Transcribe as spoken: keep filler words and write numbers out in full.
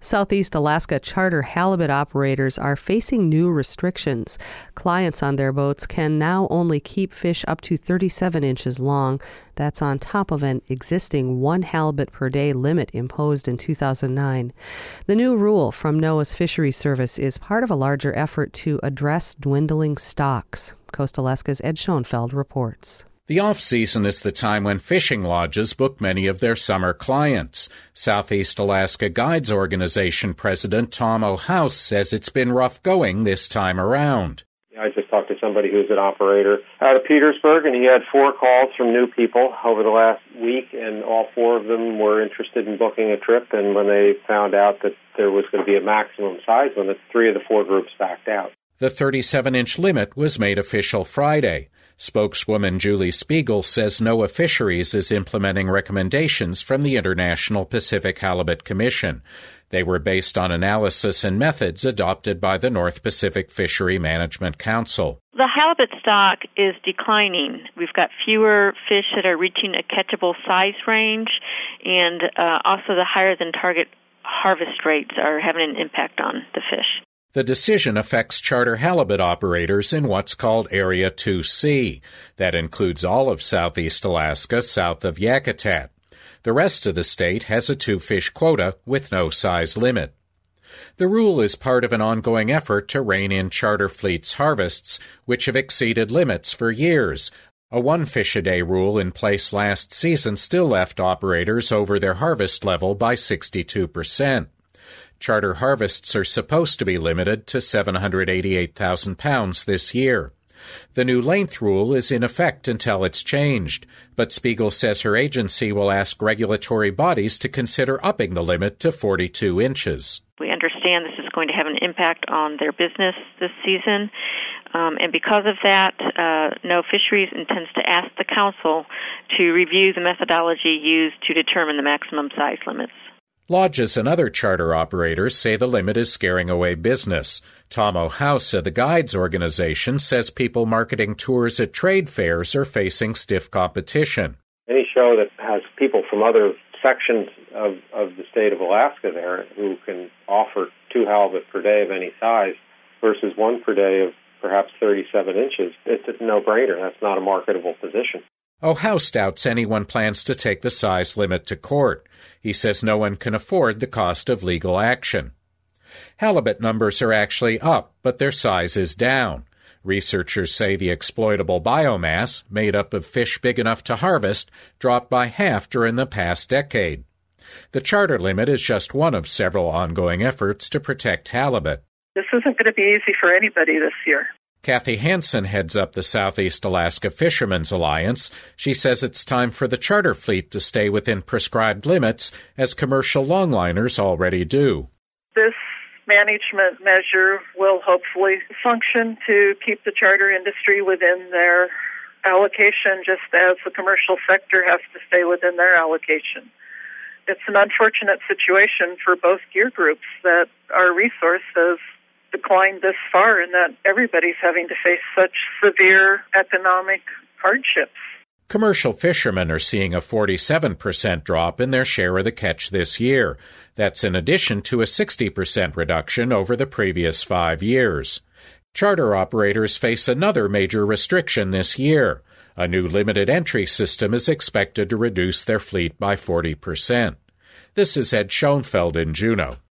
Southeast Alaska charter halibut operators are facing new restrictions. Clients on their boats can now only keep fish up to thirty-seven inches long. That's on top of an existing one halibut per day limit imposed in two thousand nine. The new rule from NOAA's Fisheries Service is part of a larger effort to address dwindling stocks. Coast Alaska's Ed Schoenfeld reports. The off-season is the time when fishing lodges book many of their summer clients. Southeast Alaska Guides Organization President Tom O'House says it's been rough going this time around. I just talked to somebody who's an operator out of Petersburg, and he had four calls from new people over the last week, and all four of them were interested in booking a trip. And when they found out that there was going to be a maximum size limit, three of the four groups backed out. The thirty-seven inch limit was made official Friday. Spokeswoman Julie Spiegel says NOAA Fisheries is implementing recommendations from the International Pacific Halibut Commission. They were based on analysis and methods adopted by the North Pacific Fishery Management Council. The halibut stock is declining. We've got fewer fish that are reaching a catchable size range, and uh, also the higher than target harvest rates are having an impact on the fish. The decision affects charter halibut operators in what's called Area two C. That includes all of Southeast Alaska south of Yakutat. The rest of the state has a two-fish quota with no size limit. The rule is part of an ongoing effort to rein in charter fleets' harvests, which have exceeded limits for years. A one-fish-a-day rule in place last season still left operators over their harvest level by sixty-two percent. Charter harvests are supposed to be limited to seven hundred eighty-eight thousand pounds this year. The new length rule is in effect until it's changed, but Spiegel says her agency will ask regulatory bodies to consider upping the limit to forty-two inches. We understand this is going to have an impact on their business this season, um, and because of that, uh, NOAA Fisheries intends to ask the Council to review the methodology used to determine the maximum size limits. Lodges and other charter operators say the limit is scaring away business. Tom O'House of the Guides Organization says people marketing tours at trade fairs are facing stiff competition. Any show that has people from other sections of, of the state of Alaska there who can offer two halibut per day of any size versus one per day of perhaps thirty-seven inches, it's a no-brainer. That's not a marketable position. O'House doubts anyone plans to take the size limit to court. He says no one can afford the cost of legal action. Halibut numbers are actually up, but their size is down. Researchers say the exploitable biomass, made up of fish big enough to harvest, dropped by half during the past decade. The charter limit is just one of several ongoing efforts to protect halibut. This isn't going to be easy for anybody this year. Kathy Hansen heads up the Southeast Alaska Fishermen's Alliance. She says it's time for the charter fleet to stay within prescribed limits, as commercial longliners already do. This management measure will hopefully function to keep the charter industry within their allocation, just as the commercial sector has to stay within their allocation. It's an unfortunate situation for both gear groups that our resource has declined this far and that everybody's having to face such severe economic hardships. Commercial fishermen are seeing a forty-seven percent drop in their share of the catch this year. That's in addition to a sixty percent reduction over the previous five years. Charter operators face another major restriction this year. A new limited entry system is expected to reduce their fleet by forty percent. This is Ed Schoenfeld in Juneau.